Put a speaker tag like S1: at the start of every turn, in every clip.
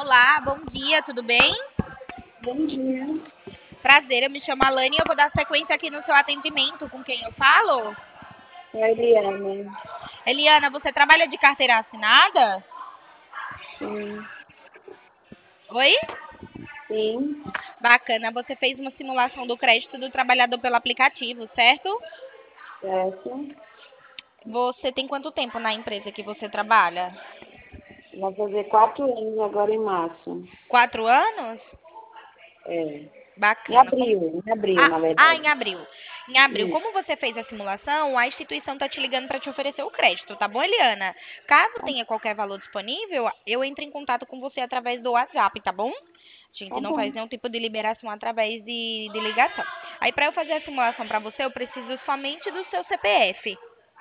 S1: Olá, bom dia, tudo bem?
S2: Bom dia.
S1: Prazer, eu me chamo Alane e eu vou dar sequência aqui no seu atendimento. Com quem eu falo?
S2: É a Eliana.
S1: Eliana, você trabalha de carteira assinada?
S2: Sim,
S1: Oi?
S2: sim,
S1: Bacana, você fez uma simulação do crédito do trabalhador pelo aplicativo, certo?
S2: certo.
S1: Você tem quanto tempo na empresa que você trabalha?
S2: Vai fazer 4 anos agora em março.
S1: 4 anos?
S2: É.
S1: Bacana.
S2: Em abril, na
S1: Em
S2: verdade.
S1: abril. Em abril,
S2: Isso.
S1: como você fez a simulação, a instituição está te ligando para te oferecer o crédito, tá bom, Eliana? Caso
S2: Tá,
S1: tenha qualquer valor disponível, eu entro em contato com você através do WhatsApp, tá bom? A gente
S2: tá
S1: não faz
S2: bom.
S1: nenhum tipo de liberação através de ligação. Aí, para eu fazer a simulação para você, eu preciso somente do seu CPF.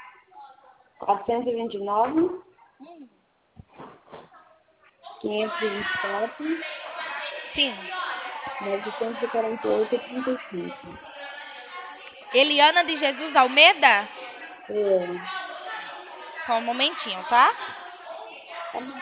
S2: 429, 524,
S1: Sim.
S2: 948, 35.
S1: Eliana de Jesus Almeida?
S2: É.
S1: Só um momentinho, tá?
S2: Tá bom.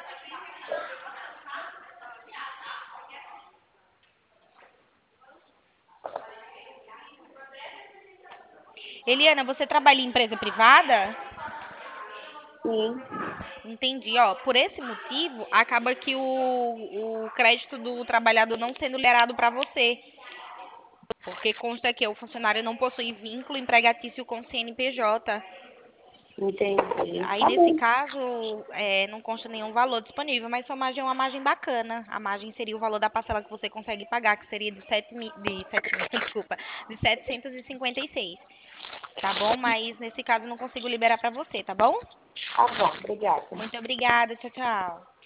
S1: Eliana, você trabalha em empresa privada?
S2: Sim,
S1: Entendi, ó. Por esse motivo, acaba que o crédito do trabalhador não sendo liberado para você, porque consta que o funcionário não possui vínculo empregatício com o CNPJ.
S2: entendi.
S1: Aí,
S2: Tá
S1: nesse
S2: bom.
S1: caso, não consta nenhum valor disponível, mas sua margem é uma margem bacana. A margem seria o valor da parcela que você consegue pagar, que seria de 7 mil, desculpa, de 756, tá bom? Mas nesse caso, eu não consigo liberar para você, tá bom?
S2: Tá bom, obrigada.
S1: Muito obrigada, tchau, tchau.